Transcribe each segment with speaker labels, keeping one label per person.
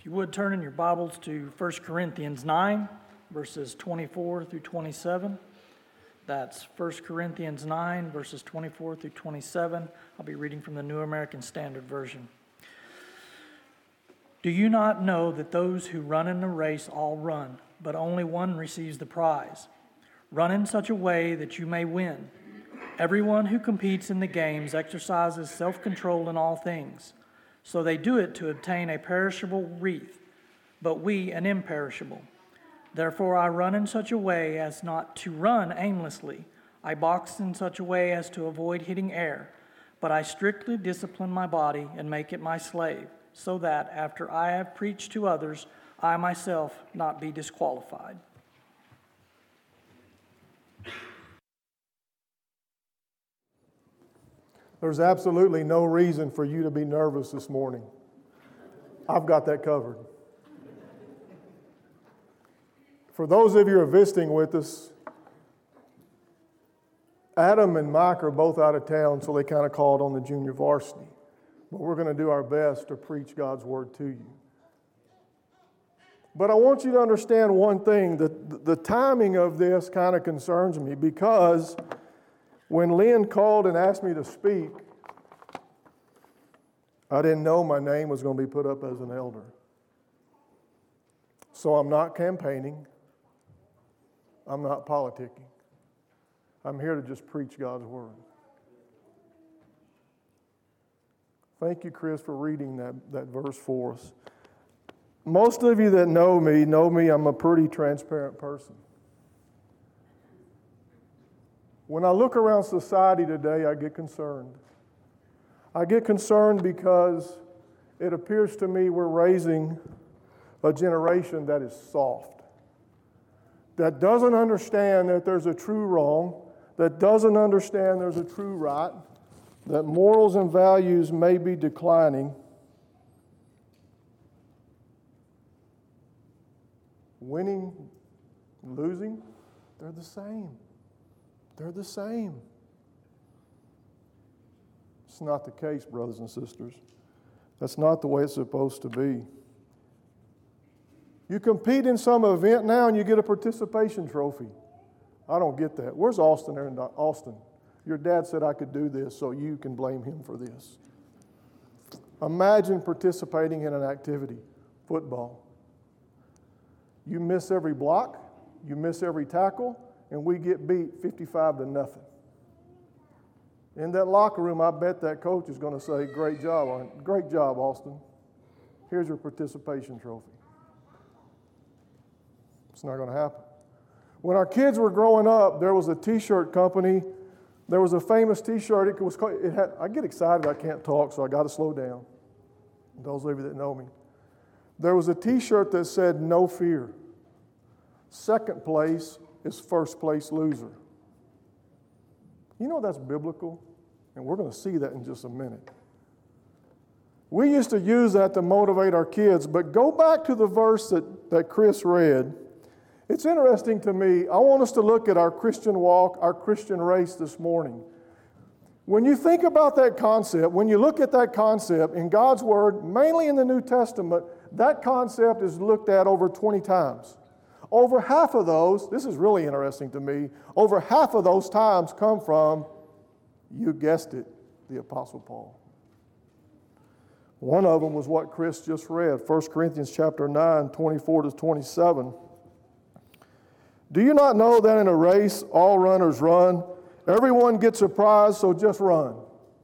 Speaker 1: you would turn in your Bibles to 1 Corinthians 9, verses 24 through 27. That's 1 Corinthians 9, verses 24 through 27. I'll be reading from the New American Standard Version. Do you not know that those who run in a race all run, but only one receives the prize? Run in such a way that you may win. Everyone who competes in the games exercises self-control in all things. So they do it to obtain a perishable wreath, but we an imperishable. Therefore I run in such a way as not to run aimlessly. I box in such a way as to avoid hitting air. But I strictly discipline my body and make it my slave, so that after I have preached to others, I myself not be disqualified.
Speaker 2: There's absolutely no reason for you to be nervous this morning. I've got that covered. For those of you who are visiting with us, Adam and Mike are both out of town, so they kind of called on the junior varsity. But we're going to do our best to preach God's word to you. But I want you to understand one thing, that the timing of this kind of concerns me, because when Lynn called and asked me to speak, I didn't know my name was going to be put up as an elder. So I'm not campaigning. I'm not politicking. I'm here to just preach God's word. Thank you, Chris, for reading that verse for us. Most of you that know me, I'm a pretty transparent person. When I look around society today, I get concerned. I get concerned because it appears to me we're raising a generation that is soft, that doesn't understand that there's a true wrong, that doesn't understand there's a true right, that morals and values may be declining. Winning, losing, they're the same. They're the same. It's not the case, brothers and sisters. That's not the way it's supposed to be. You compete in some event now and you get a participation trophy. I don't get that. Where's Austin? Austin, your dad said I could do this, so you can blame him for this. Imagine participating in an activity, football. You miss every block, you miss every tackle, and we get beat 55-0. In that locker room, I bet that coach is going to say, great job, Austin. Here's your participation trophy. It's not going to happen. When our kids were growing up, there was a T-shirt company. There was a famous T-shirt. I get excited, I can't talk, so I got to slow down. Those of you that know me. There was a T-shirt that said, no fear. Second place is first place loser. You know that's biblical, and we're going to see that in just a minute. We used to use that to motivate our kids, but go back to the verse that Chris read. It's interesting to me. I want us to look at our Christian walk, our Christian race this morning. When you think about that concept, when you look at that concept in God's Word, mainly in the New Testament, that concept is looked at over 20 times. Over half of those, this is really interesting to me, over half of those times come from, you guessed it, the Apostle Paul. One of them was what Chris just read, 1 Corinthians chapter 9, 24 to 27. Do you not know that in a race all runners run? Everyone gets a prize, so just run.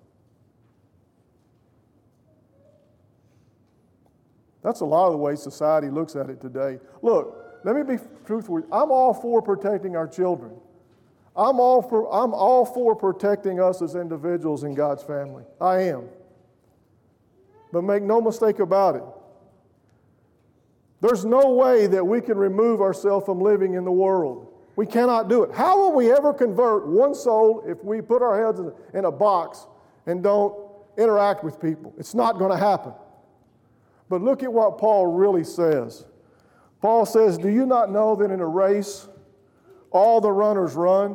Speaker 2: That's a lot of the way society looks at it today. Look, let me be truthful. I'm all for protecting our children. I'm all for protecting us as individuals in God's family. I am. But make no mistake about it. There's no way that we can remove ourselves from living in the world. We cannot do it. How will we ever convert one soul if we put our heads in a box and don't interact with people? It's not going to happen. But look at what Paul really says. Paul says, do you not know that in a race all the runners run,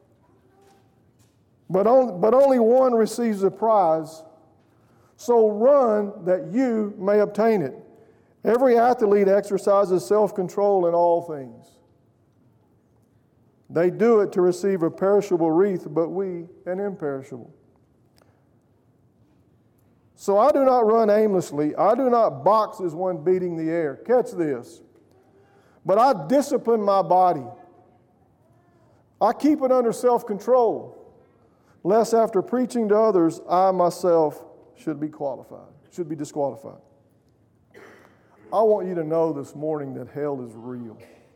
Speaker 2: but only one receives a prize? So run that you may obtain it. Every athlete exercises self-control in all things. They do it to receive a perishable wreath, but we an imperishable. So I do not run aimlessly. I do not box as one beating the air. Catch this. But I discipline my body. I keep it under self-control, lest after preaching to others, I myself should be disqualified. I want you to know this morning that hell is real.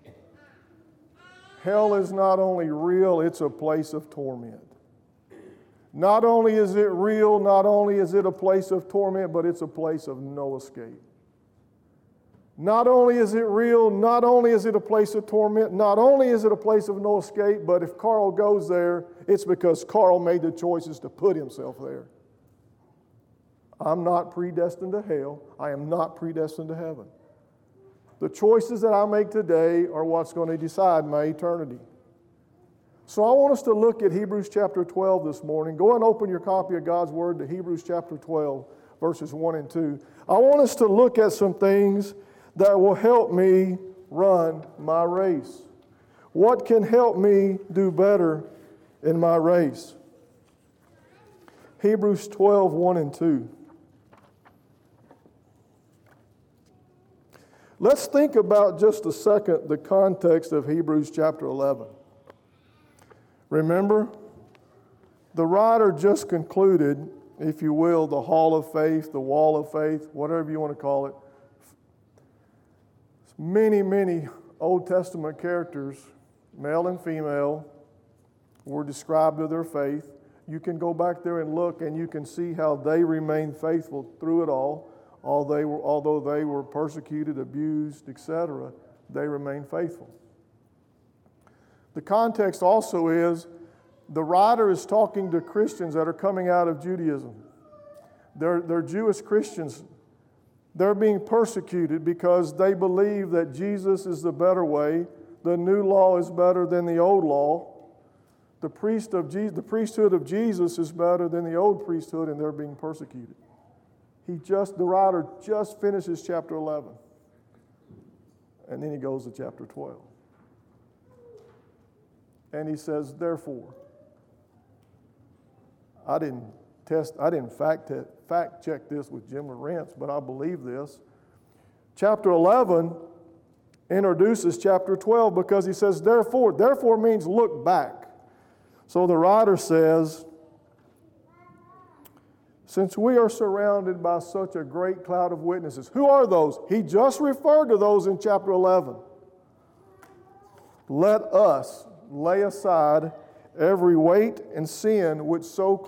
Speaker 2: Hell is not only real, it's a place of torment. Not only is it real, not only is it a place of torment, but it's a place of no escape. Not only is it real, not only is it a place of torment, not only is it a place of no escape, but if Carl goes there, it's because Carl made the choices to put himself there. I'm not predestined to hell. I am not predestined to heaven. The choices that I make today are what's going to decide my eternity. So I want us to look at Hebrews chapter 12 this morning. Go and open your copy of God's Word to Hebrews chapter 12, verses 1 and 2. I want us to look at some things that will help me run my race. What can help me do better in my race? Hebrews 12, 1 and 2. Let's think about just a second the context of Hebrews chapter 11. Remember, the writer just concluded, if you will, the hall of faith, the wall of faith, whatever you want to call it. Many Old Testament characters, male and female, were described of their faith. You can go back there and look, and you can see how they remained faithful through it all. Although they were persecuted, abused, etc., they remained faithful. The context also is the writer is talking to Christians that are coming out of Judaism. They're Jewish Christians. They're being persecuted because they believe that Jesus is the better way. The new law is better than the old law. The priesthood of Jesus is better than the old priesthood, and they're being persecuted. The writer just finishes chapter 11. And then he goes to chapter 12. And he says, therefore, I didn't fact check this with Jim Lawrence, but I believe this. Chapter 11 introduces chapter 12 because he says, therefore. Therefore means look back. So the writer says, since we are surrounded by such a great cloud of witnesses. Who are those? He just referred to those in chapter 11. Let us lay aside every weight and sin which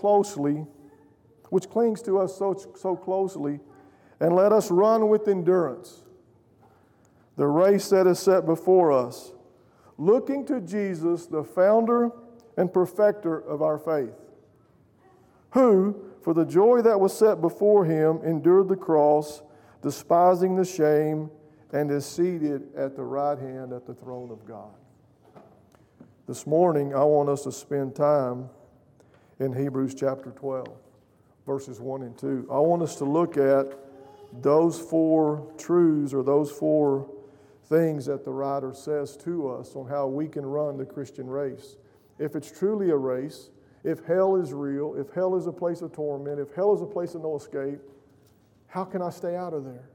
Speaker 2: clings to us so closely, and let us run with endurance the race that is set before us, looking to Jesus, the founder and perfecter of our faith, who, for the joy that was set before him, endured the cross, despising the shame, and is seated at the right hand at the throne of God. This morning, I want us to spend time in Hebrews chapter 12, verses 1 and 2. I want us to look at those four truths or those four things that the writer says to us on how we can run the Christian race. If it's truly a race, if hell is real, if hell is a place of torment, if hell is a place of no escape, how can I stay out of there?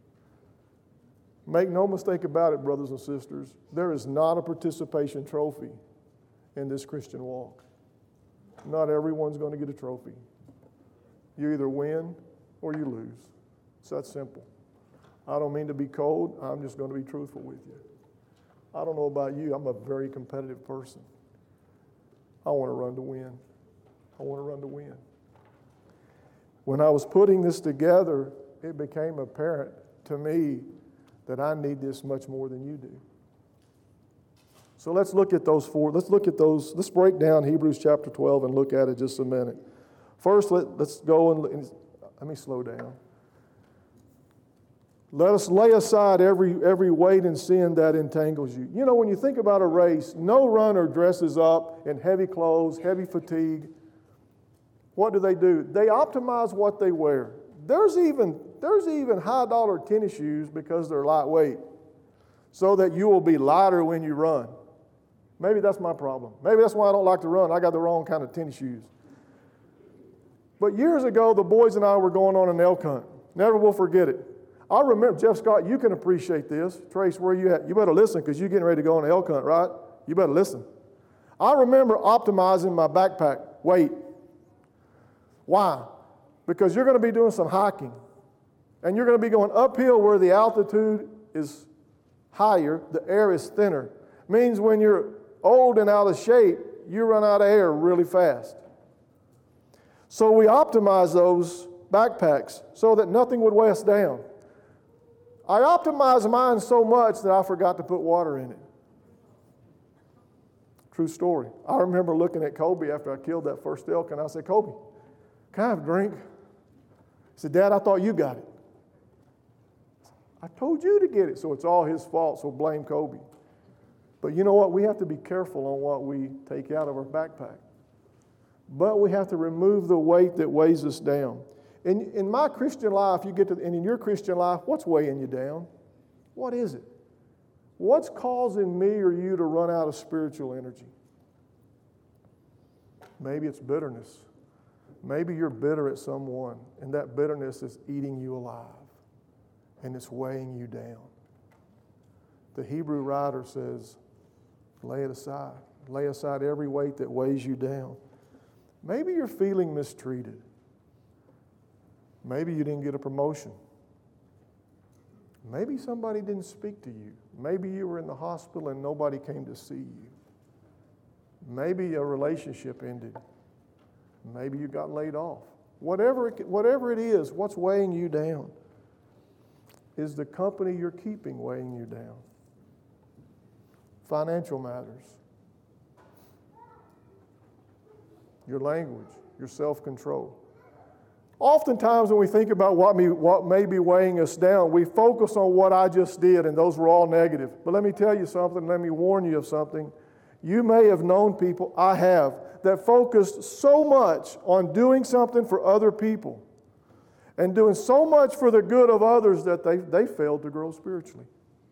Speaker 2: Make no mistake about it, brothers and sisters, there is not a participation trophy in this Christian walk. Not everyone's going to get a trophy. You either win or you lose. It's that simple. I don't mean to be cold. I'm just going to be truthful with you. I don't know about you. I'm a very competitive person. I want to run to win. I want to run to win. When I was putting this together, it became apparent to me that I need this much more than you do. So let's look at those four. Let's break down Hebrews chapter 12 and look at it just a minute. First, let's go and let me slow down. Let us lay aside every weight and sin that entangles you. You know, when you think about a race, no runner dresses up in heavy clothes, heavy fatigue. What do? They optimize what they wear. There's even high dollar tennis shoes because they're lightweight, so that you will be lighter when you run. Maybe that's my problem. Maybe that's why I don't like to run. I got the wrong kind of tennis shoes. But years ago, the boys and I were going on an elk hunt. Never will forget it. I remember, Jeff Scott, you can appreciate this. Trace, where you at? You better listen because you're getting ready to go on an elk hunt, right? You better listen. I remember optimizing my backpack weight. Why? Because you're going to be doing some hiking. And you're going to be going uphill where the altitude is higher, the air is thinner. Means when you're old and out of shape, you run out of air really fast. So we optimized those backpacks so that nothing would weigh us down. I optimized mine so much that I forgot to put water in it. True story. I remember looking at Kobe after I killed that first elk, and I said, Kobe, can I have a drink? He said, Dad, I thought you got it. I told you to get it, so it's all his fault, so blame Kobe. But you know what? We have to be careful on what we take out of our backpack. But we have to remove the weight that weighs us down. In my Christian life, and in your Christian life, what's weighing you down? What is it? What's causing me or you to run out of spiritual energy? Maybe it's bitterness. Maybe you're bitter at someone, and that bitterness is eating you alive, and it's weighing you down. The Hebrew writer says, lay it aside. Lay aside every weight that weighs you down. Maybe you're feeling mistreated. Maybe you didn't get a promotion. Maybe somebody didn't speak to you. Maybe you were in the hospital and nobody came to see you. Maybe a relationship ended. Maybe you got laid off. Whatever it is, what's weighing you down? Is the company you're keeping weighing you down? Financial matters. Your language, your self-control. Oftentimes when we think about what may be weighing us down, we focus on what I just did, and those were all negative. But let me tell you something, let me warn you of something. You may have known people, I have, that focused so much on doing something for other people and doing so much for the good of others that they failed to grow spiritually.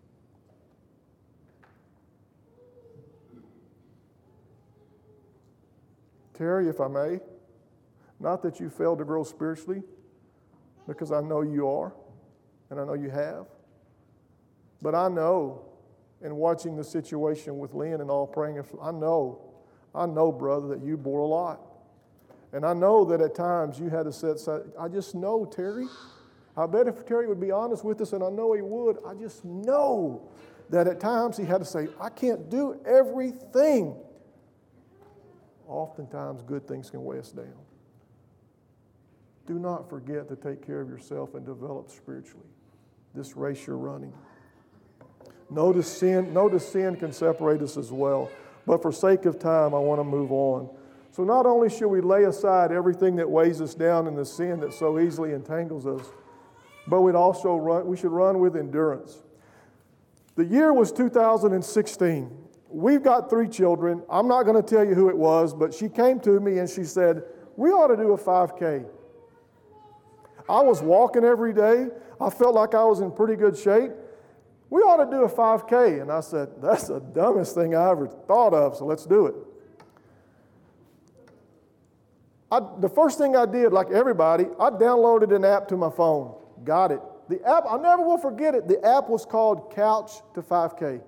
Speaker 2: Terry, if I may, not that you failed to grow spiritually, because I know you are, and I know you have, but I know, in watching the situation with Lynn and all praying, I know, brother, that you bore a lot. And I know that at times you had to set aside. I just know, Terry. I bet if Terry would be honest with us, and I know he would, I just know that at times he had to say, I can't do everything. Oftentimes good things can weigh us down. Do not forget to take care of yourself and develop spiritually. This race you're running. Notice sin can separate us as well. But for sake of time, I want to move on. So not only should we lay aside everything that weighs us down in the sin that so easily entangles us, but we should run with endurance. The year was 2016. We've got 3 children. I'm not going to tell you who it was, but she came to me and she said, we ought to do a 5K. I was walking every day. I felt like I was in pretty good shape. We ought to do a 5K. And I said, that's the dumbest thing I ever thought of, so let's do it. The first thing I did, like everybody, I downloaded an app to my phone. Got it. The app, I never will forget it. The app was called Couch to 5K.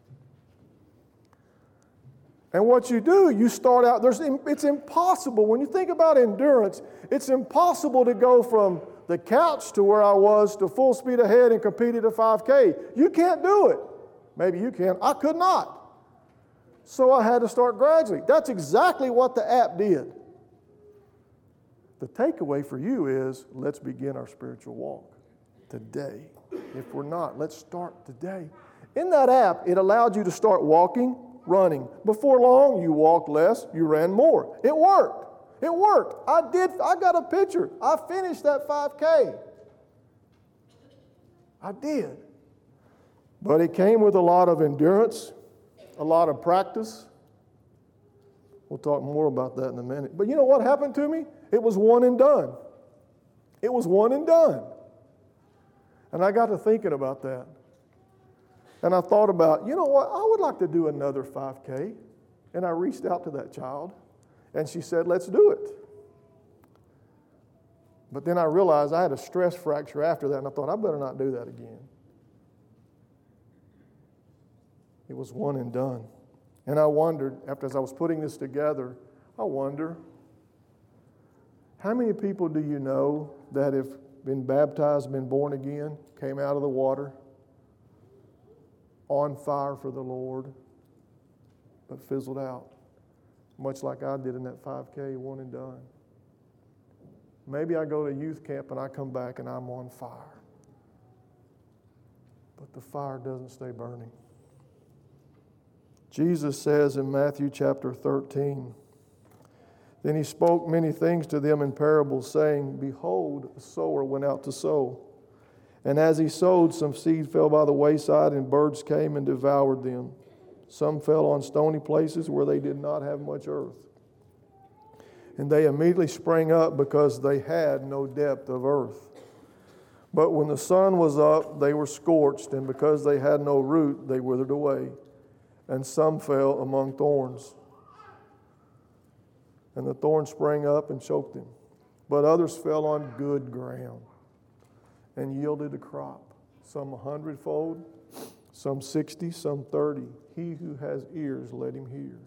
Speaker 2: And what you do, you start out, it's impossible. When you think about endurance, it's impossible to go from the couch to where I was to full speed ahead and compete at a 5K. You can't do it. Maybe you can. I could not. So I had to start gradually. That's exactly what the app did. The takeaway for you is, let's begin our spiritual walk today. If we're not, let's start today. In that app, it allowed you to start walking, running. Before long, you walked less, you ran more. It worked. It worked. I got a picture. I finished that 5K. I did. But it came with a lot of endurance, a lot of practice. We'll talk more about that in a minute. But you know what happened to me? It was one and done. It was one and done. And I got to thinking about that. And I thought about, you know what, I would like to do another 5K. And I reached out to that child, and she said, let's do it. But then I realized I had a stress fracture after that, and I thought, I better not do that again. It was one and done. And I wondered, as I was putting this together, I wonder, how many people do you know that have been baptized, been born again, came out of the water, on fire for the Lord, but fizzled out, much like I did in that 5K, one and done? Maybe I go to youth camp and I come back and I'm on fire. But the fire doesn't stay burning. Jesus says in Matthew chapter 13, then he spoke many things to them in parables, saying, behold, a sower went out to sow. And as he sowed, some seed fell by the wayside, and birds came and devoured them. Some fell on stony places where they did not have much earth. And they immediately sprang up because they had no depth of earth. But when the sun was up, they were scorched, and because they had no root, they withered away. And some fell among thorns. And the thorns sprang up and choked them. But others fell on good ground and yielded a crop, some 100-fold, some 60, some 30. He who has ears, let him hear.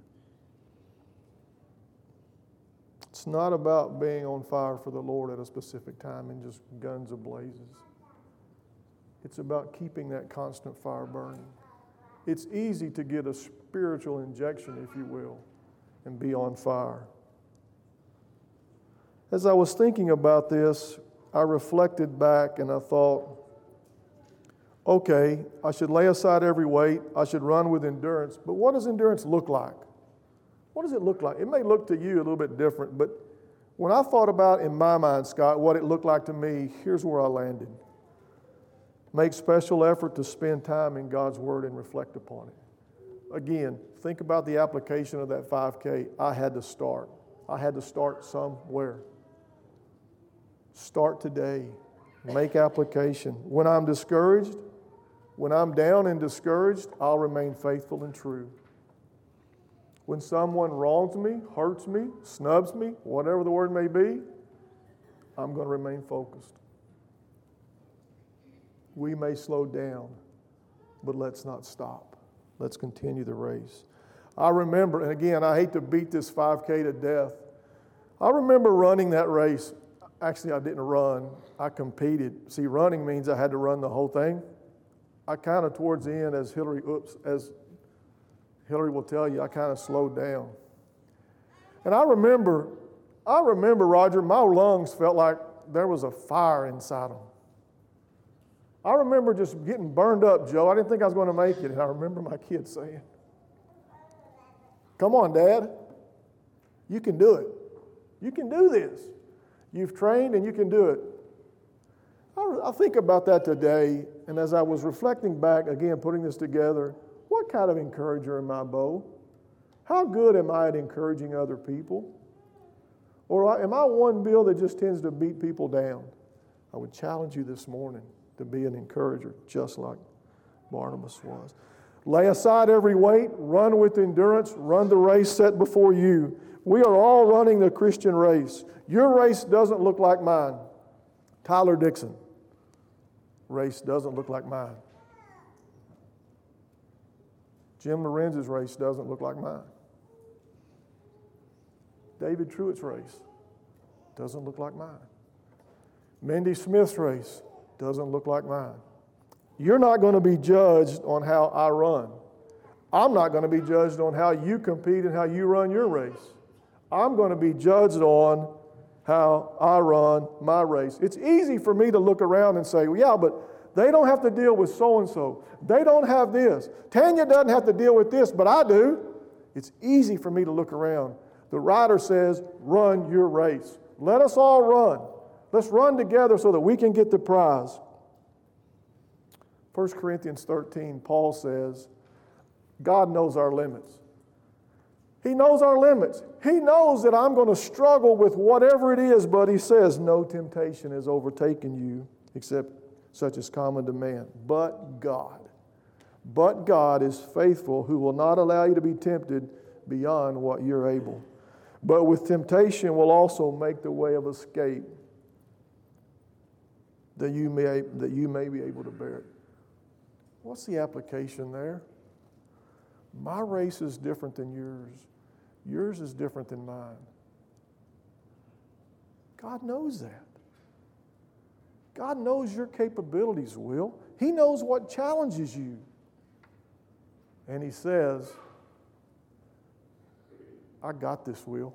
Speaker 2: It's not about being on fire for the Lord at a specific time and just guns ablazes. It's about keeping that constant fire burning. It's easy to get a spiritual injection, if you will, and be on fire. As I was thinking about this, I reflected back and I thought, okay, I should lay aside every weight. I should run with endurance. But what does endurance look like? What does it look like? It may look to you a little bit different, but when I thought about in my mind, Scott, what it looked like to me, here's where I landed. Make special effort to spend time in God's Word and reflect upon it. Again, think about the application of that 5K. I had to start. I had to start somewhere. Start today. Make application. When I'm discouraged, when I'm down and discouraged, I'll remain faithful and true. When someone wrongs me, hurts me, snubs me, whatever the word may be, I'm going to remain focused. We may slow down, but let's not stop. Let's continue the race. I remember, and again, I hate to beat this 5K to death. I remember running that race. Actually, I didn't run. I competed. See, running means I had to run the whole thing. I kind of, towards the end, as Hillary will tell you, I kind of slowed down. And I remember, Roger, my lungs felt like there was a fire inside them. I remember just getting burned up, Joe. I didn't think I was going to make it. And I remember my kids saying, come on, Dad. You can do it. You can do this. You've trained and you can do it. I think about that today, and as I was reflecting back, again, putting this together, what kind of encourager am I, Bo? How good am I at encouraging other people? Or am I one Bill that just tends to beat people down? I would challenge you this morning to be an encourager, just like Barnabas was. Lay aside every weight, run with endurance, run the race set before you. We are all running the Christian race. Your race doesn't look like mine. Tyler Dixon. Race doesn't look like mine. Jim Lorenz's race doesn't look like mine. David Truitt's race doesn't look like mine. Mindy Smith's race doesn't look like mine. You're not going to be judged on how I run. I'm not going to be judged on how you compete and how you run your race. I'm going to be judged on how I run my race. It's easy for me to look around and say, well, yeah, but they don't have to deal with so-and-so. They don't have this. Tanya doesn't have to deal with this, but I do. It's easy for me to look around. The writer says, run your race. Let us all run. Let's run together so that we can get the prize. 1 Corinthians 13, Paul says, God knows our limits. He knows our limits. He knows that I'm going to struggle with whatever it is, but He says, no temptation has overtaken you except such as common to man. But God is faithful, who will not allow you to be tempted beyond what you're able. But with temptation will also make the way of escape, that you may be able to bear it. What's the application there? My race is different than yours. Yours is different than mine. God knows that. God knows your capabilities, Will. He knows what challenges you. And He says, I got this, Will.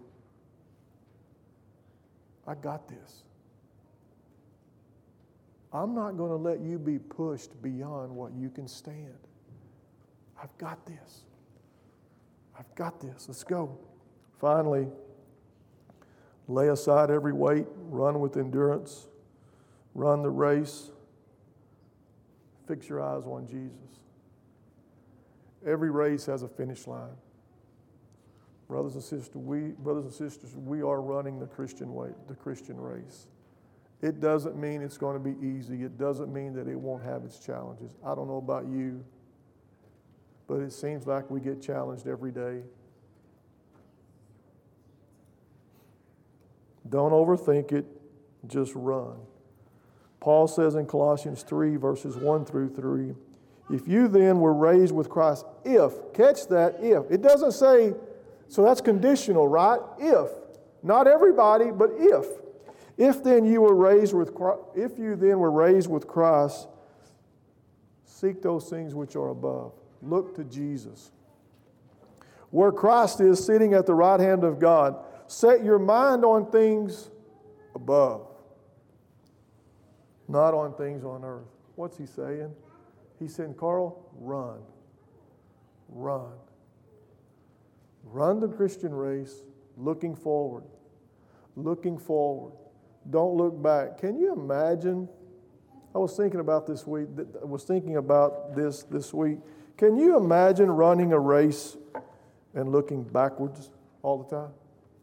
Speaker 2: I got this. I'm not going to let you be pushed beyond what you can stand. I've got this. I've got this. Let's go. Finally, lay aside every weight, run with endurance, run the race. Fix your eyes on Jesus. Every race has a finish line. Brothers and sisters, we are running the Christian way, the Christian race. It doesn't mean it's going to be easy. It doesn't mean that it won't have its challenges. I don't know about you, but it seems like we get challenged every day. Don't overthink it. Just run. Paul says in Colossians 3, verses 1 through 3, if you then were raised with Christ, catch that, if. It doesn't say, so that's conditional, right? If. Not everybody, but if. If then you were raised with Christ, if you then were raised with Christ, seek those things which are above. Look to Jesus. Where Christ is sitting at the right hand of God, set your mind on things above, not on things on earth. What's he saying? He's saying, Carl, run. Run. Run the Christian race looking forward. Looking forward. Don't look back. Can you imagine? I was thinking about this week. I was thinking about this week. Can you imagine running a race and looking backwards all the time?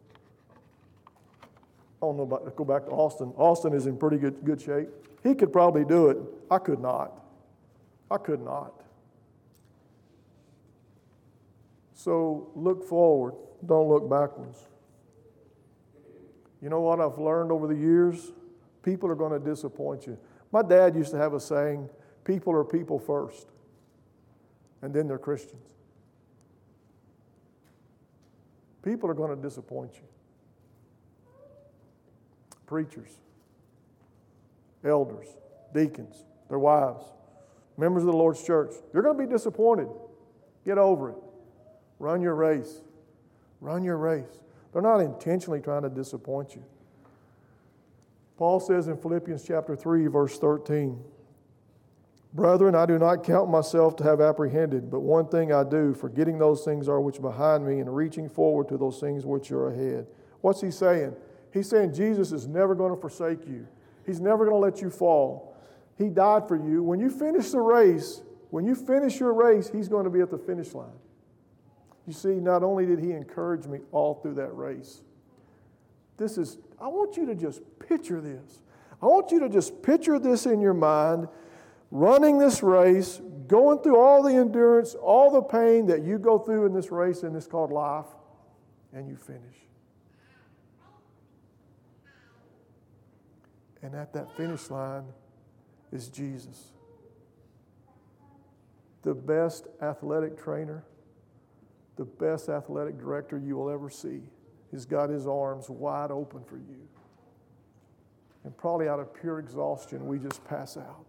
Speaker 2: I don't know about, go back to Austin. Austin is in pretty good shape. He could probably do it. I could not. I could not. So look forward. Don't look backwards. You know what I've learned over the years? People are going to disappoint you. My dad used to have a saying, people are people first, and then they're Christians. People are going to disappoint you. Preachers, elders, deacons, their wives, members of the Lord's church. You're going to be disappointed. Get over it. Run your race. Run your race. They're not intentionally trying to disappoint you. Paul says in Philippians chapter 3, verse 13, Brethren, I do not count myself to have apprehended, but one thing I do, forgetting those things are which are behind me and reaching forward to those things which are ahead. What's he saying? He's saying Jesus is never going to forsake you. He's never going to let you fall. He died for you. When you finish the race, when you finish your race, He's going to be at the finish line. You see, not only did He encourage me all through that race, I want you to just picture this. I want you to just picture this in your mind, running this race, going through all the endurance, all the pain that you go through in this race, and it's called life, and you finish. And at that finish line is Jesus. The best athletic trainer, the best athletic director you will ever see. He's got his arms wide open for you. And probably out of pure exhaustion, we just pass out.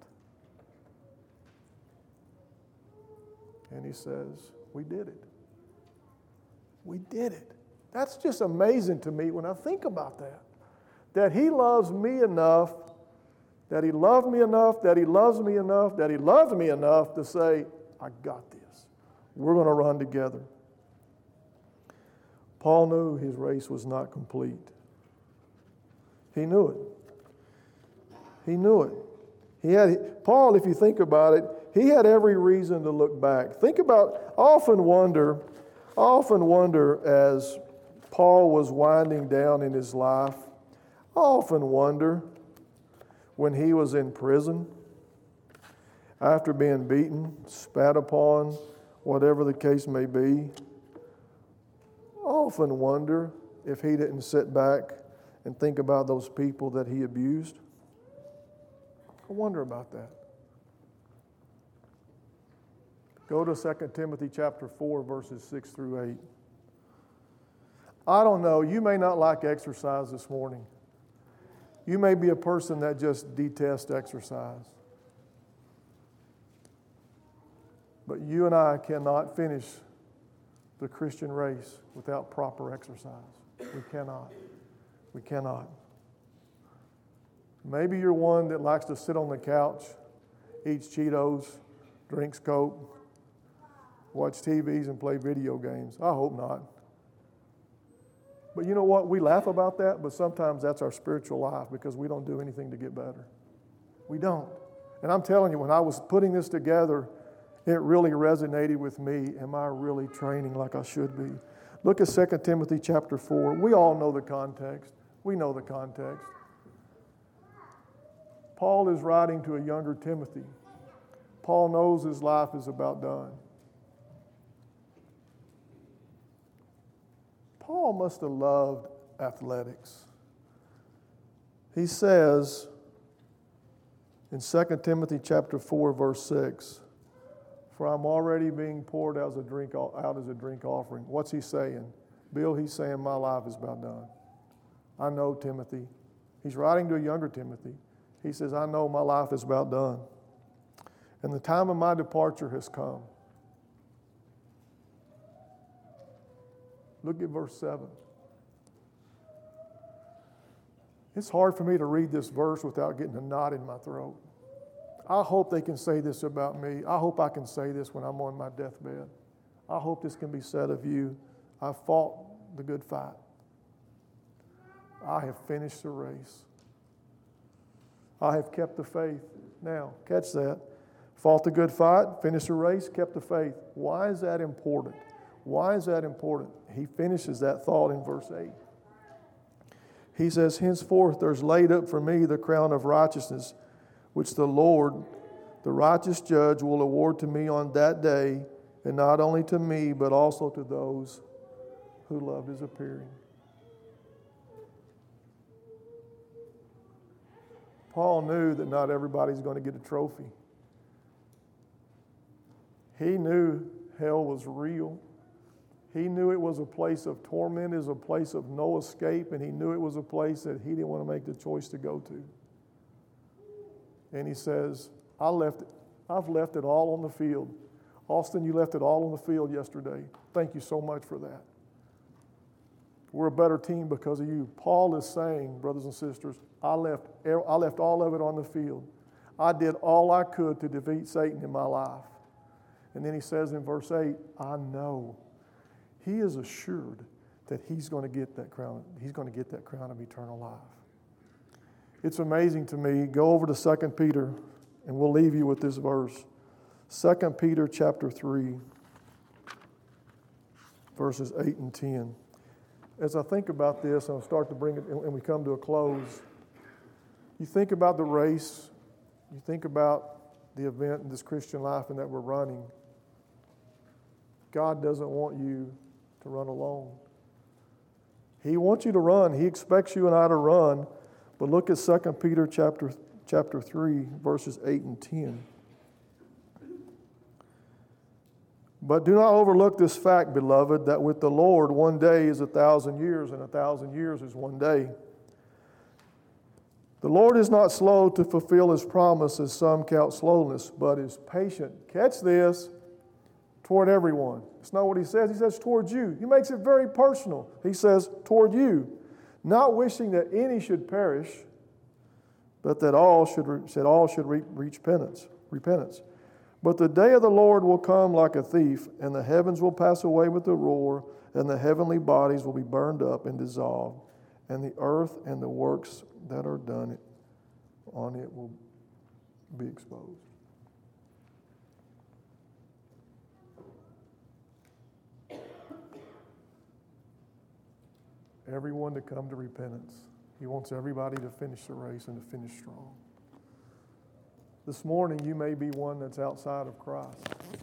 Speaker 2: And He says, we did it. We did it. That's just amazing to me when I think about that. That He loves me enough, that He loved me enough, that He loves me enough, that He loved me enough to say, I got this. We're going to run together. Paul knew his race was not complete. He knew it. He knew it. Paul, if you think about it, he had every reason to look back. I often wonder I often wonder, as Paul was winding down in his life, I often wonder when he was in prison, after being beaten, spat upon, whatever the case may be, I often wonder if he didn't sit back and think about those people that he abused. I wonder about that. Go to 2 Timothy chapter 4, verses 6 through 8. I don't know, you may not like exercise this morning. You may be a person that just detests exercise. But you and I cannot finish the Christian race without proper exercise. We cannot. We cannot. Maybe you're one that likes to sit on the couch, eats Cheetos, drinks Coke, watch TVs, and play video games. I hope not. But you know what? We laugh about that, but sometimes that's our spiritual life because we don't do anything to get better. We don't. And I'm telling you, when I was putting this together, it really resonated with me. Am I really training like I should be? Look at 2 Timothy chapter 4. We all know the context. We know the context. Paul is writing to a younger Timothy. Paul knows his life is about done. Paul must have loved athletics. He says in 2 Timothy chapter 4, verse 6, "For I'm already being poured out as a drink offering." What's he saying? Bill, he's saying my life is about done. I know, Timothy. He's writing to a younger Timothy. He says, I know my life is about done. And the time of my departure has come. Look at verse 7. It's hard for me to read this verse without getting a knot in my throat. I hope they can say this about me. I hope I can say this when I'm on my deathbed. I hope this can be said of you. I fought the good fight. I have finished the race. I have kept the faith. Now, catch that. Fought the good fight, finished the race, kept the faith. Why is that important? Why is that important? He finishes that thought in verse 8. He says, henceforth there's laid up for me the crown of righteousness, which the Lord, the righteous judge, will award to me on that day, and not only to me, but also to those who love his appearing. Paul knew that not everybody's going to get a trophy. He knew hell was real. He knew it was a place of torment, it was a place of no escape, and he knew it was a place that he didn't want to make the choice to go to. And he says, I've left it all on the field. Austin, you left it all on the field yesterday. Thank you so much for that. We're a better team because of you. Paul is saying, brothers and sisters, I left all of it on the field. I did all I could to defeat Satan in my life. And then he says in verse 8, I know. He is assured that he's going to get that crown. He's going to get that crown of eternal life. It's amazing to me. Go over to 2 Peter, and we'll leave you with this verse. 2 Peter chapter 3, verses 8 and 10. As I think about this, and I'll start to bring it, and we come to a close, you think about the race, you think about the event in this Christian life and that we're running. God doesn't want you to run alone. He wants you to run. He expects you and I to run. But look at 2 Peter chapter 3, verses 8 and 10. But do not overlook this fact, beloved, that with the Lord 1 day is 1,000 years, and 1,000 years is 1 day. The Lord is not slow to fulfill his promise, as some count slowness, but is patient. Catch this. Toward everyone. It's not what he says. He says toward you. He makes it very personal. He says toward you, not wishing that any should perish, but that all should reach repentance. But the day of the Lord will come like a thief, and the heavens will pass away with a roar, and the heavenly bodies will be burned up and dissolved, and the earth and the works that are done on it will be exposed. everyone to come to repentance. He wants everybody to finish the race and to finish strong. This morning, you may be one that's outside of Christ.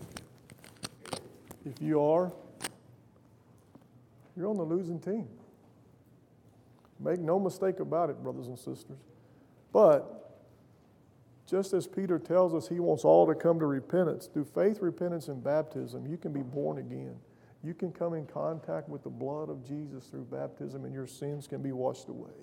Speaker 2: If you are, you're on the losing team. Make no mistake about it, brothers and sisters. But just as Peter tells us he wants all to come to repentance, through faith, repentance, and baptism, you can be born again. You can come in contact with the blood of Jesus through baptism, and your sins can be washed away.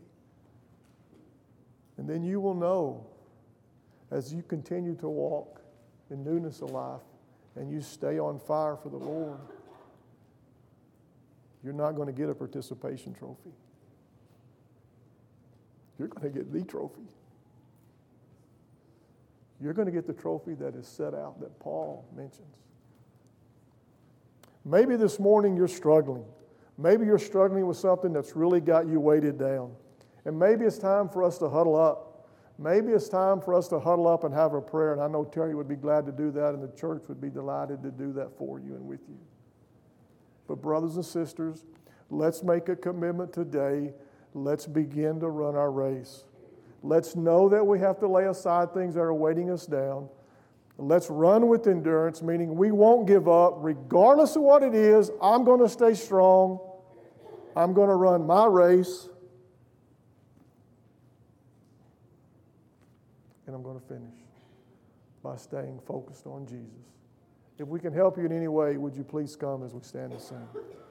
Speaker 2: And then you will know, as you continue to walk in newness of life and you stay on fire for the Lord, you're not going to get a participation trophy. You're going to get the trophy. You're going to get the trophy that is set out that Paul mentions. Maybe this morning you're struggling. Maybe you're struggling with something that's really got you weighted down. And maybe it's time for us to huddle up. Maybe it's time for us to huddle up and have a prayer. And I know Terry would be glad to do that, and the church would be delighted to do that for you and with you. But brothers and sisters, let's make a commitment today. Let's begin to run our race. Let's know that we have to lay aside things that are weighting us down. Let's run with endurance, meaning we won't give up. Regardless of what it is, I'm going to stay strong. I'm going to run my race. And I'm going to finish by staying focused on Jesus. If we can help you in any way, would you please come as we stand and sing?